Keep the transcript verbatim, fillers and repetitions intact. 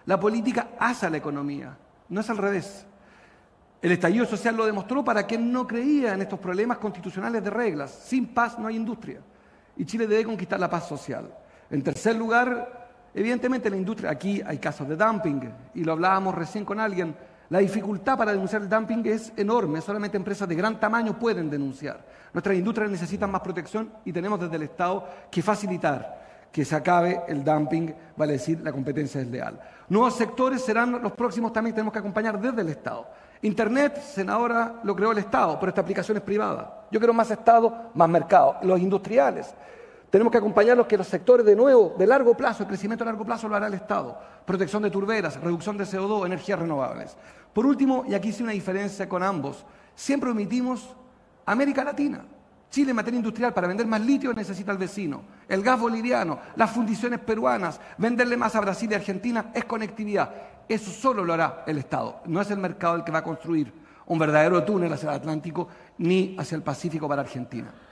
La política hace a la economía, no es al revés. El estallido social lo demostró para quien no creía en estos problemas constitucionales de reglas. Sin paz no hay industria. Y Chile debe conquistar la paz social. En tercer lugar, evidentemente la industria, aquí hay casos de dumping, y lo hablábamos recién con alguien, la dificultad para denunciar el dumping es enorme, solamente empresas de gran tamaño pueden denunciar. Nuestras industrias necesitan más protección y tenemos desde el Estado que facilitar que se acabe el dumping, vale decir, la competencia desleal. Nuevos sectores serán los próximos también que tenemos que acompañar desde el Estado. Internet, senadora, lo creó el Estado, pero esta aplicación es privada. Yo quiero más Estado, más mercado. Los industriales, tenemos que acompañarlos que los sectores, de nuevo, de largo plazo, el crecimiento a largo plazo lo hará el Estado. Protección de turberas, reducción de C O dos, energías renovables. Por último, y aquí sí una diferencia con ambos, siempre omitimos América Latina. Chile en materia industrial, para vender más litio necesita al vecino. El gas boliviano, las fundiciones peruanas, venderle más a Brasil y Argentina es conectividad. Eso solo lo hará el Estado. No es el mercado el que va a construir un verdadero túnel hacia el Atlántico ni hacia el Pacífico para Argentina.